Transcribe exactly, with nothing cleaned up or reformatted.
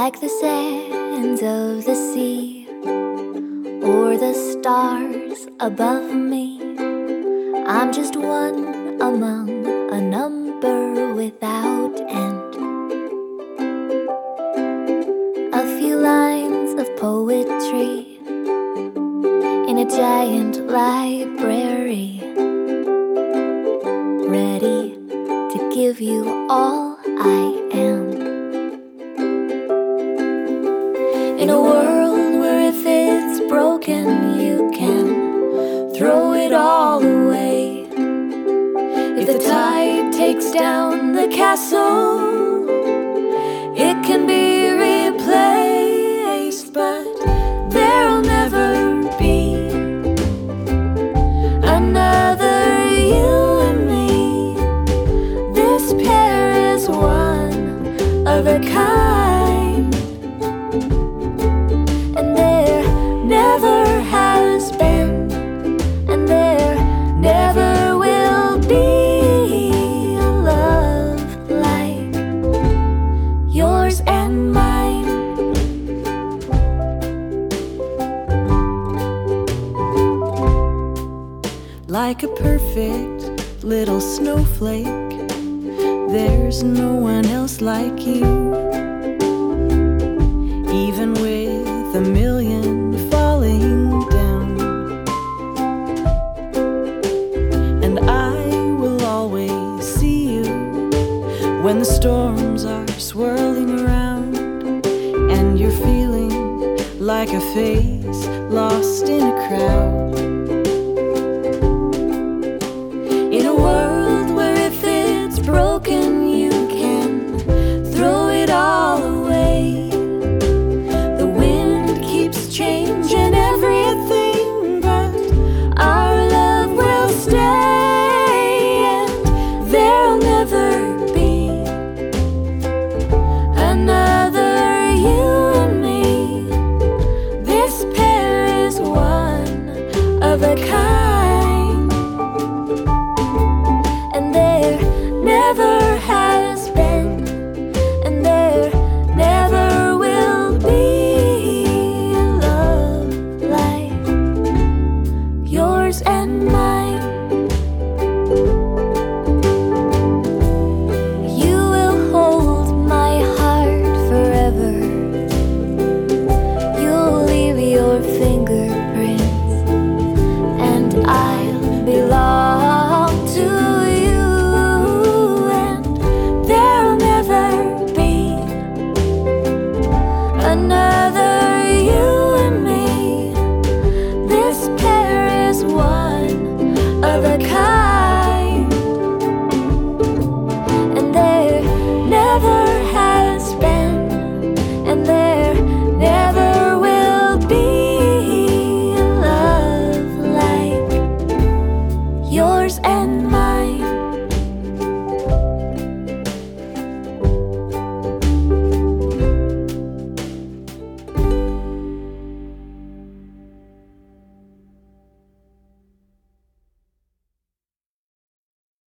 like the sands of the sea or the stars above me. I'm just one among a number without end. A few lines of poetry in a giant library, ready to give you all I am. In a world where if it's broken you can throw it all away. If the tide takes down the castle, it can be replaced, but there'll never be another you and me. This pair is one of a kind, and there never has been, and there never will be a love like yours and mine. Like a perfect little snowflake, there's no one else like you. Even with a million falling down, and I will always see you when the storms are swirling around, and you're feeling like a face lost in a crowd.